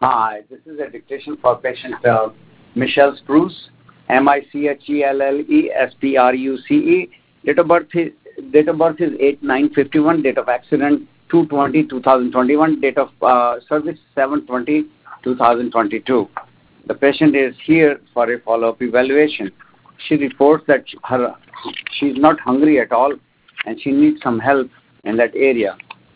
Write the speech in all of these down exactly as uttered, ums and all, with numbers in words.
Hi, this is a dictation for patient uh, Michelle Spruce, M I C H E L L E S P R U C E. Date of birth is date of birth is eight nine fifty-one. Date of accident two twenty two thousand twenty-one. Date of uh, service seven twenty two thousand twenty-two. The patient is here for a follow-up evaluation. She reports that her she is not hungry at all, and she needs some help in that area.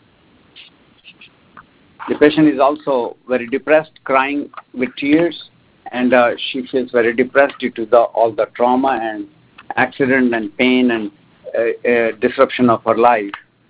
The patient is also very depressed, crying with tears, and uh, she feels very depressed due to the, all the trauma and accident and pain and uh, uh, disruption of her life.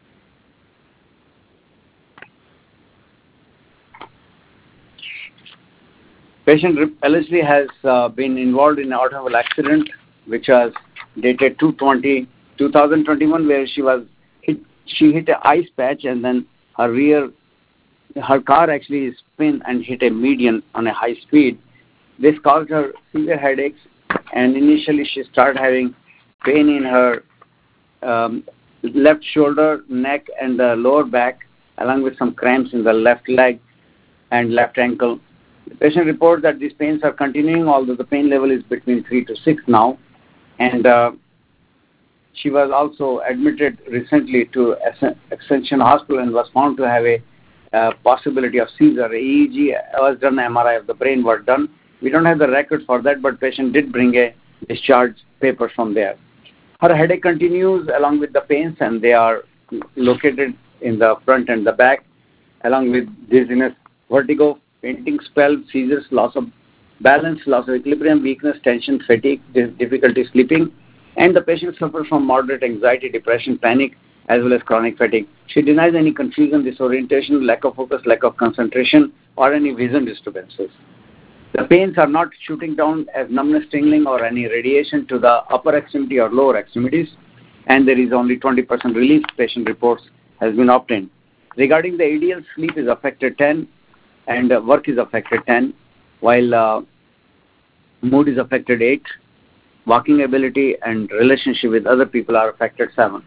Patient allegedly has uh, been involved in an automobile accident, which was dated two twenty two thousand twenty-one, where she was hit. She hit an ice patch, and then her rear her car actually spun and hit a median on a high speed. This caused her severe headaches, and initially she started having pain in her um, left shoulder, neck, and the lower back, along with some cramps in the left leg and left ankle. The patient reports that these pains are continuing, although the pain level is between three to six now, and uh, she was also admitted recently to Extension Hospital and was found to have a Uh, possibility of seizure. E E G was done, M R I of the brain was done. We don't have the record for that, but patient did bring a discharge paper from there. Her headache continues along with the pains, and they are located in the front and the back, along with dizziness, vertigo, fainting spell, seizures, loss of balance, loss of equilibrium, weakness, tension, fatigue, difficulty sleeping, and the patient suffers from moderate anxiety, depression, panic, as well as chronic fatigue. She denies any confusion, disorientation, lack of focus, lack of concentration, or any vision disturbances. The pains are not shooting down as numbness, tingling, or any radiation to the upper extremity or lower extremities, and there is only twenty percent relief, patient reports, has been obtained. Regarding the ideal, sleep is affected ten, and uh, work is affected ten, while uh, mood is affected eight, walking ability and relationship with other people are affected seven.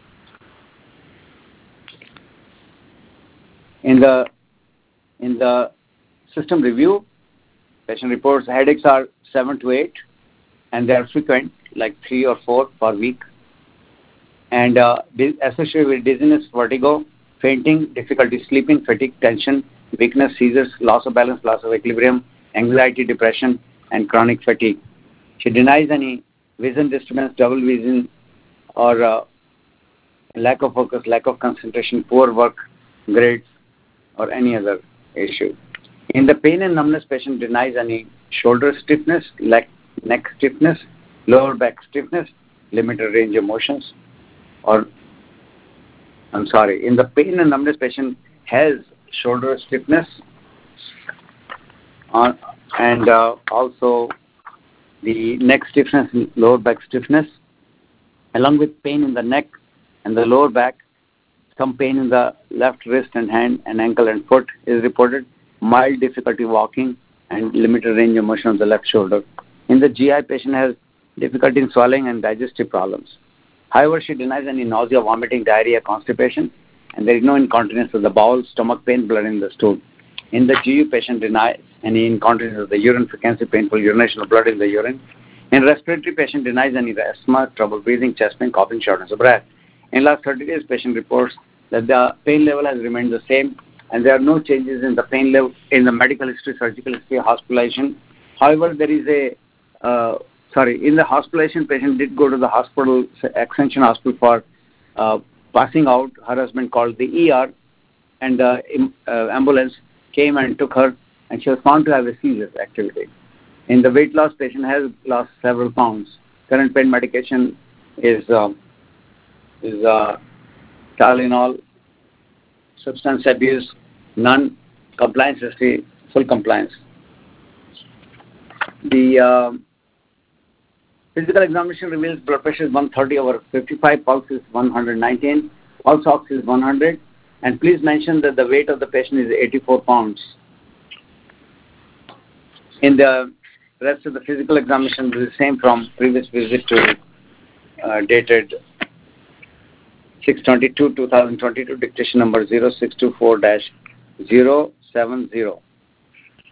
In the in the system review, patient reports headaches are seven to eight, and they are frequent, like three or four per week, and uh, associated with dizziness, vertigo, fainting, difficulty sleeping, fatigue, tension, weakness, seizures, loss of balance, loss of equilibrium, anxiety, depression, and chronic fatigue. She denies any vision disturbance, double vision, or uh, lack of focus, lack of concentration, poor work grades, or any other issue. In the pain and numbness, patient denies any shoulder stiffness, leg, neck stiffness, lower back stiffness, limited range of motions, or, I'm sorry, in the pain and numbness, patient has shoulder stiffness on, and uh, also the neck stiffness, lower back stiffness, along with pain in the neck and the lower back. Some pain in the left wrist and hand and ankle and foot is reported, mild difficulty walking, and limited range of motion of the left shoulder. In the G I, patient has difficulty in swallowing and digestive problems. However, she denies any nausea, vomiting, diarrhea, constipation, and there is no incontinence of the bowel, stomach pain, blood in the stool. In the G U, patient denies any incontinence of the urine, frequency, painful urination of blood in the urine. In respiratory, patient denies any asthma, trouble breathing, chest pain, coughing, shortness of breath. In last thirty days, patient reports that the pain level has remained the same, and there are no changes in the pain level in the medical history, surgical history, hospitalization. However, there is a, uh, sorry, in the hospitalization, patient did go to the hospital, Extension Hospital, for uh, passing out. Her husband called the E R, and the uh, ambulance came and took her, and she was found to have a seizure activity. In the weight loss, patient has lost several pounds. Current pain medication is uh, is uh, Tylenol, substance abuse, none, compliance history, full compliance. The uh, physical examination reveals blood pressure is one thirty over fifty-five, pulse is one nineteen, pulse ox is one hundred, and please mention that the weight of the patient is eighty-four pounds. In the rest of the physical examination is the same from previous visit to uh, dated six twenty-two two thousand twenty-two, dictation number zero six two four dash zero seven zero.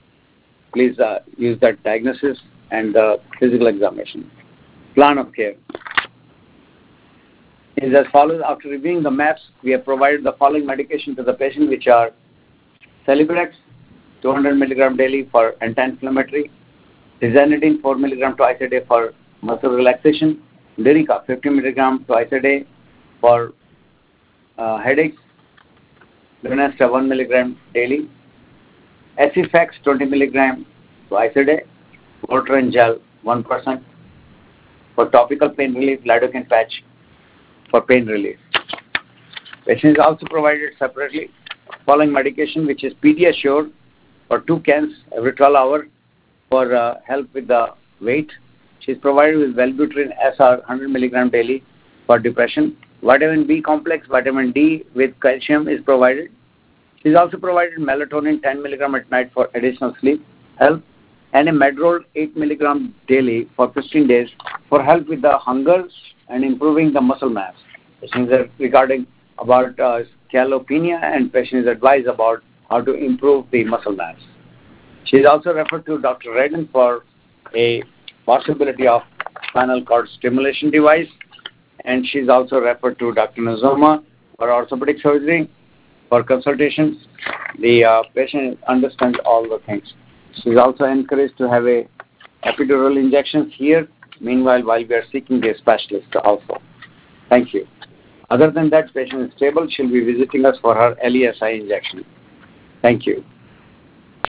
please uh, use that diagnosis and uh, physical examination. Plan of care is as follows. After reviewing the maps, we have provided the following medication to the patient, which are Celebrex, two hundred milligram daily for anti-inflammatory, Tizanidine, four milligram twice a day for muscle relaxation, Lyrica, fifty milligram twice a day for uh, headaches, Lunesta, one milligram daily, Acifex, twenty milligram twice a day, Votrient gel, one percent for topical pain relief, lidocaine patch for pain relief. Patient is also provided separately following medication, which is Pediasure for two cans every twelve hours for uh, help with the weight. She is provided with Wellbutrin S R, one hundred milligram daily for depression. Vitamin B complex, vitamin D with calcium is provided. She is also provided melatonin ten milligram at night for additional sleep help, and a Medrol eight milligram daily for fifteen days for help with the hunger and improving the muscle mass. Patient is regarding about uh, scalopenia, and patient is advised about how to improve the muscle mass. She is also referred to Doctor Redden for a possibility of spinal cord stimulation device, and she is also referred to Doctor Nozoma for orthopedic surgery for consultation. The uh, patient understands all the things. She is also encouraged to have a epidural injections here. Meanwhile, while we are seeking a specialist also. Thank you. Other than that, patient is stable. She'll be visiting us for her L E S I injection. Thank you.